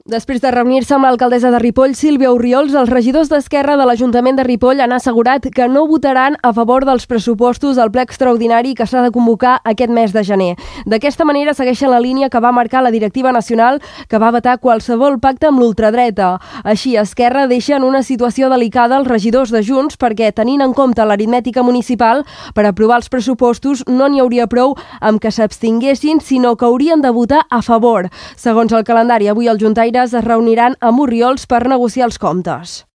Després de reunir-se amb l'alcaldessa de Ripoll, Sílvia Orriols, els regidors d'Esquerra de l'Ajuntament de Ripoll han assegurat que no votaran a favor dels pressupostos al ple extraordinari que s'ha de convocar aquest mes de gener. D'aquesta manera segueixen la línia que va marcar la directiva nacional, que va vetar qualsevol pacte amb l'ultradreta. Així, Esquerra deixa en una situació delicada els regidors de Junts perquè, tenint en compte l'aritmètica municipal, per aprovar els pressupostos no n'hi hauria prou amb que s'abstinguessin, sinó que haurien de votar a favor. Segons el calendari, avui els juntaires es reuniran amb Orriols per negociar els comptes.